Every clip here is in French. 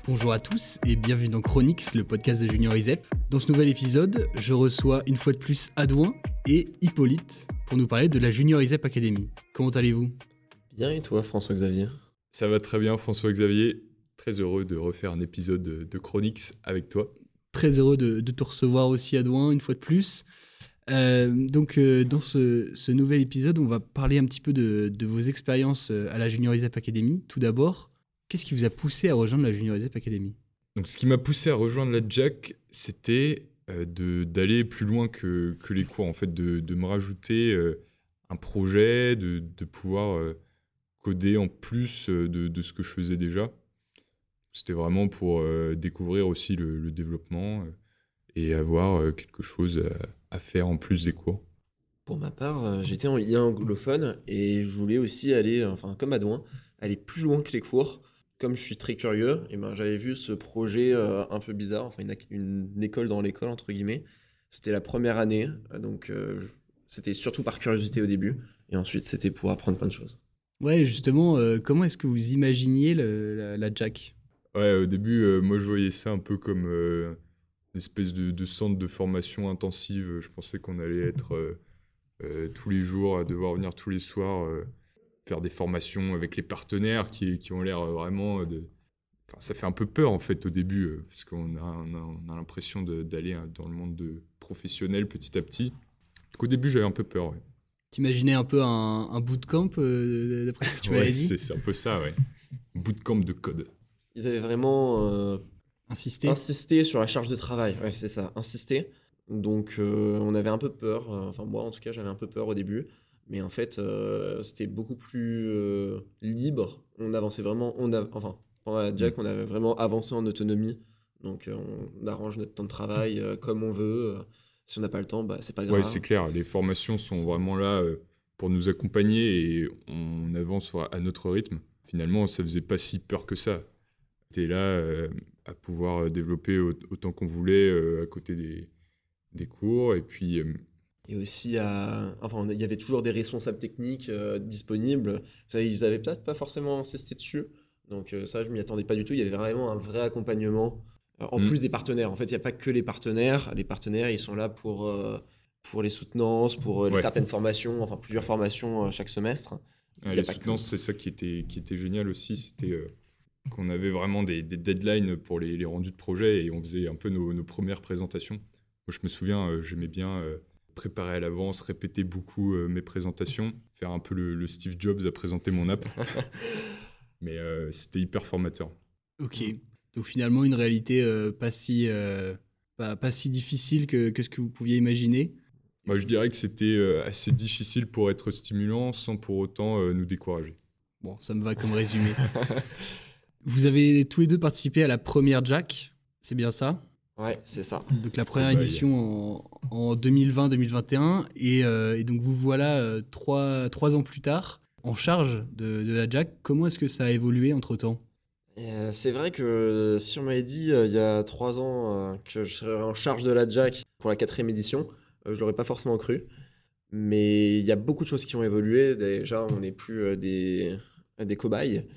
Bonjour à tous et bienvenue dans Chronix, le podcast de Junior ISEP. Dans ce nouvel épisode, je reçois une fois de plus Adouin et Hippolyte pour nous parler de la Junior ISEP Academy. Comment allez-vous ? Bien, et toi, François-Xavier ? Ça va très bien, François-Xavier. Très heureux de refaire un épisode de Chronix avec toi. Très heureux de te recevoir aussi, Adouin, une fois de plus. Dans ce nouvel épisode, on va parler un petit peu de vos expériences à la Junior ISEP Academy. Tout d'abord, qu'est-ce qui vous a poussé à rejoindre la Junior ISEP Academy ? Donc, ce qui m'a poussé à rejoindre la JAC, c'était d'aller plus loin que les cours, en fait, de me rajouter un projet, de pouvoir coder en plus de ce que je faisais déjà. C'était vraiment pour découvrir aussi le développement et avoir quelque chose à faire en plus des cours. Pour ma part, j'étais en IA anglophone et je voulais aussi aller, comme Adouin, aller plus loin que les cours. Comme je suis très curieux, et j'avais vu ce projet un peu bizarre, une école dans l'école, entre guillemets. C'était la première année, donc c'était surtout par curiosité au début, et ensuite c'était pour apprendre plein de choses. Ouais, justement, comment est-ce que vous imaginiez la JAC ? Ouais, au début, moi, je voyais ça un peu comme une espèce de centre de formation intensive. Je pensais qu'on allait être tous les jours, à devoir venir tous les soirs faire des formations avec les partenaires qui ont l'air vraiment Enfin, ça fait un peu peur, en fait, au début, parce qu'on a l'impression d'aller dans le monde professionnel petit à petit. Donc, au début, j'avais un peu peur, ouais. T'imaginais un peu un bootcamp, d'après ce que tu m'avais Ouais, dit ? c'est un peu ça, ouais. Bootcamp de code. Ils avaient vraiment Insister sur la charge de travail, ouais, c'est ça, insister. Donc on avait un peu peur, moi en tout cas j'avais un peu peur au début, mais en fait c'était beaucoup plus libre. On avançait vraiment, pendant la Jack, on avait vraiment avancé en autonomie. Donc on arrange notre temps de travail comme on veut. Si on n'a pas le temps, c'est pas grave. Ouais, c'est clair, les formations sont vraiment là pour nous accompagner et on avance à notre rythme. Finalement, ça faisait pas si peur que ça. On était là à pouvoir développer autant qu'on voulait à côté des cours. Et puis, Et aussi, il y avait toujours des responsables techniques disponibles. Ça, ils avaient peut-être pas forcément insisté dessus. Donc ça, je m'y attendais pas du tout. Il y avait vraiment un vrai accompagnement. En plus des partenaires. En fait, il n'y a pas que les partenaires. Les partenaires, ils sont là pour les soutenances, pour certaines formations, plusieurs formations chaque semestre. les soutenances, c'est ça qui était génial aussi. C'était qu'on avait vraiment des deadlines pour les rendus de projet et on faisait un peu nos premières présentations. Moi, je me souviens, j'aimais bien préparer à l'avance, répéter beaucoup mes présentations, faire un peu le Steve Jobs à présenter mon app. Mais c'était hyper formateur. Ok. Donc finalement, une réalité pas si difficile que ce que vous pouviez imaginer. Moi, je dirais que c'était assez difficile pour être stimulant sans pour autant nous décourager. Bon, ça me va comme résumé. Vous avez tous les deux participé à la première JAC, c'est bien ça ? Ouais, c'est ça. Donc la première édition en 2020-2021. Et donc vous voilà 3 ans plus tard en charge de la JAC. Comment est-ce que ça a évolué entre-temps ? C'est vrai que si on m'avait dit il y a 3 ans que je serais en charge de la JAC pour la 4e édition, je l'aurais pas forcément cru. Mais il y a beaucoup de choses qui ont évolué. Déjà, on n'est plus des cobayes.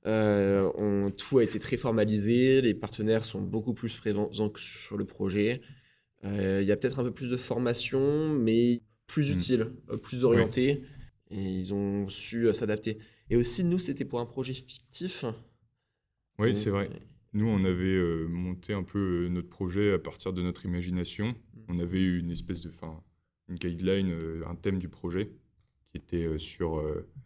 Tout a été très formalisé. Les partenaires sont beaucoup plus présents sur le projet. Il y a peut-être un peu plus de formation, mais plus utile, plus orienté. Et ils ont su s'adapter. Et aussi, nous, c'était pour un projet fictif. Oui, c'est vrai. Nous, on avait monté un peu notre projet à partir de notre imagination. On avait eu une espèce une guideline, un thème du projet qui était sur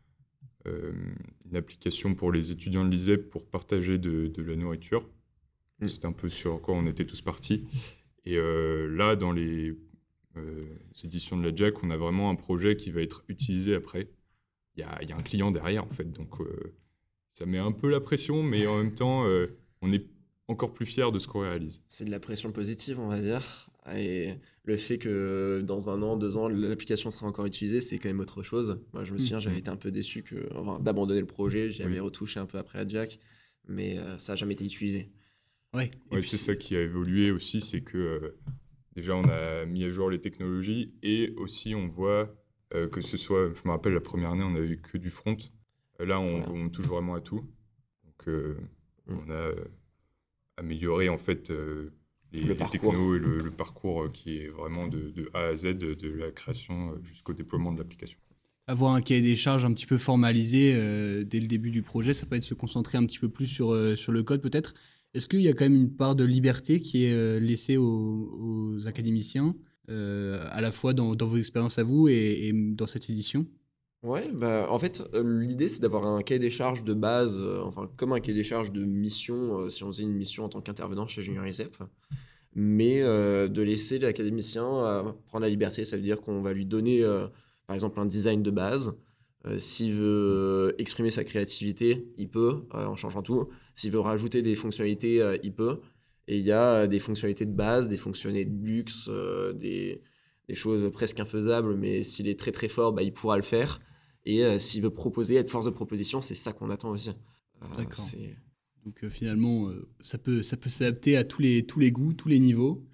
une application pour les étudiants de l'ISEP pour partager de la nourriture. C'était un peu sur quoi on était tous partis. Et là, dans les éditions de la JAC, on a vraiment un projet qui va être utilisé après. Il y a un client derrière, en fait, donc ça met un peu la pression, mais en même temps, on est encore plus fiers de ce qu'on réalise. C'est de la pression positive, on va dire. Et le fait que dans 1 an, 2 ans, l'application sera encore utilisée, c'est quand même autre chose. Moi, je me souviens, j'avais été un peu déçu d'abandonner le projet. J'y avais retouché un peu après la JAC, mais ça n'a jamais été utilisé. Ouais, c'est ça qui a évolué aussi, c'est que déjà, on a mis à jour les technologies et aussi, on voit que ce soit, je me rappelle, la première année, on n'avait eu que du front. Là, on touche vraiment à tout. Donc, on a améliorer en fait les technos et le parcours qui est vraiment de A à Z, de la création jusqu'au déploiement de l'application. Avoir un cahier des charges un petit peu formalisé dès le début du projet, ça peut être se concentrer un petit peu plus sur le code peut-être. Est-ce qu'il y a quand même une part de liberté qui est laissée aux académiciens, à la fois dans vos expériences à vous et dans cette édition? Ouais, bah, en fait, l'idée, c'est d'avoir un cahier des charges de base, enfin, comme un cahier des charges de mission, si on faisait une mission en tant qu'intervenant chez Junior ISEP, mais de laisser l'académicien prendre la liberté. Ça veut dire qu'on va lui donner, par exemple, un design de base. S'il veut exprimer sa créativité, il peut, en changeant tout. S'il veut rajouter des fonctionnalités, il peut. Et il y a des fonctionnalités de base, des fonctionnalités de luxe, des choses presque infaisables, mais s'il est très très fort, bah, il pourra le faire. Et s'il veut proposer, être force de proposition, c'est ça qu'on attend aussi. D'accord. Donc finalement, ça peut s'adapter à tous les goûts, tous les niveaux,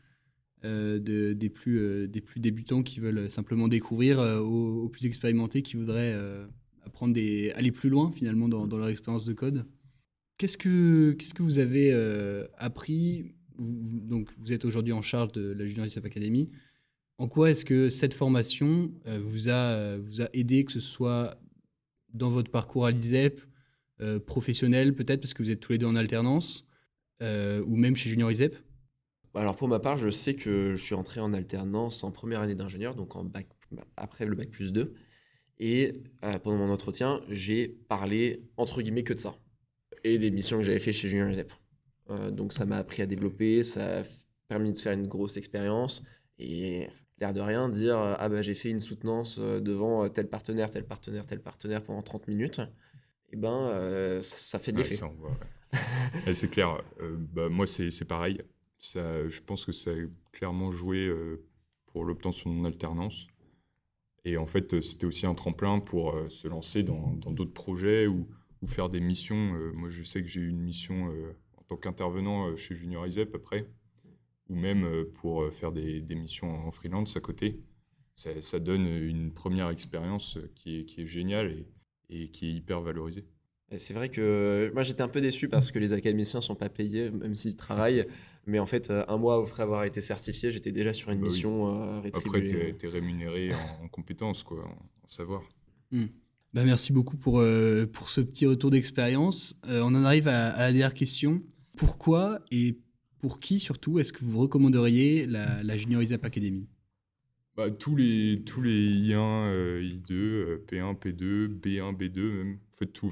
des plus débutants qui veulent simplement découvrir, aux plus expérimentés qui voudraient aller plus loin finalement dans leur expérience de code. Qu'est-ce que vous avez appris? Donc vous êtes aujourd'hui en charge de la Junior ISEP Academy. En quoi est-ce que cette formation vous a aidé, que ce soit dans votre parcours à l'ISEP, professionnel peut-être, parce que vous êtes tous les deux en alternance, ou même chez Junior ISEP? Alors pour ma part, je sais que je suis entré en alternance en première année d'ingénieur, donc en bac, après le bac plus 2. Et pendant mon entretien, j'ai parlé entre guillemets que de ça. Et des missions que j'avais fait chez Junior ISEP. Donc ça m'a appris à développer, ça a permis de faire une grosse expérience. Et l'air de rien, dire ah bah j'ai fait une soutenance devant tel partenaire pendant 30 minutes, et ben ça fait de l'effet. Ça, on voit, ouais. Et c'est clair, bah, moi c'est pareil. Ça, je pense que ça a clairement joué pour l'obtention de mon alternance. Et en fait, c'était aussi un tremplin pour se lancer dans d'autres projets ou faire des missions. Moi, je sais que j'ai eu une mission en tant qu'intervenant chez Junior ISEP après, ou même pour faire des missions en freelance à côté. Ça donne une première expérience qui est géniale et qui est hyper valorisée. Et c'est vrai que moi j'étais un peu déçu parce que les académiciens sont pas payés, même s'ils travaillent. Mais en fait, un mois après avoir été certifié, j'étais déjà sur une mission rétribuée. Après, t'es rémunéré en compétences, quoi, en savoir. Bah, merci beaucoup pour ce petit retour d'expérience. On en arrive à la dernière question. Pourquoi et pour qui surtout est-ce que vous recommanderiez la Junior ISEP Academy? Bah, tous les I1, I2, P1, P2, B1, B2, même. En fait, tous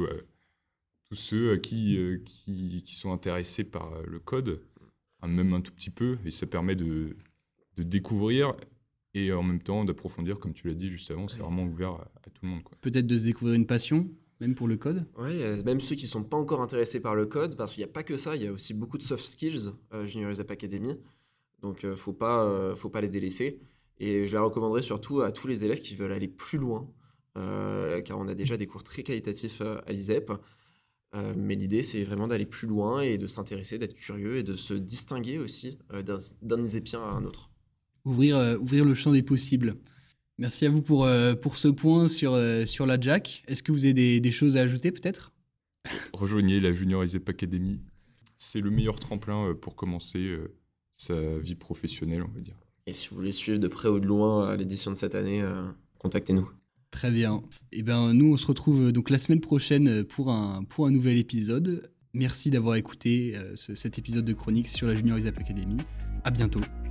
ceux qui sont intéressés par le code, même un tout petit peu, et ça permet de découvrir et en même temps d'approfondir, comme tu l'as dit juste avant, c'est vraiment ouvert à tout le monde, quoi. Peut-être de se découvrir une passion, même pour le code? Oui, même ceux qui ne sont pas encore intéressés par le code, parce qu'il n'y a pas que ça, il y a aussi beaucoup de soft skills Junior ISEP Academy, donc faut pas les délaisser. Et je la recommanderais surtout à tous les élèves qui veulent aller plus loin, car on a déjà des cours très qualitatifs à l'ISEP, mais l'idée c'est vraiment d'aller plus loin et de s'intéresser, d'être curieux et de se distinguer aussi d'un ISEPien à un autre. Ouvrir le champ des possibles. Merci à vous pour ce point sur la Jack. Est-ce que vous avez des choses à ajouter peut-être? Rejoignez la Junior ISEP Academy. C'est le meilleur tremplin pour commencer sa vie professionnelle, on va dire. Et si vous voulez suivre de près ou de loin l'édition de cette année, contactez-nous. Très bien. Et ben nous on se retrouve donc la semaine prochaine pour un nouvel épisode. Merci d'avoir écouté cet épisode de Chronique sur la Junior ISEP Academy. À bientôt.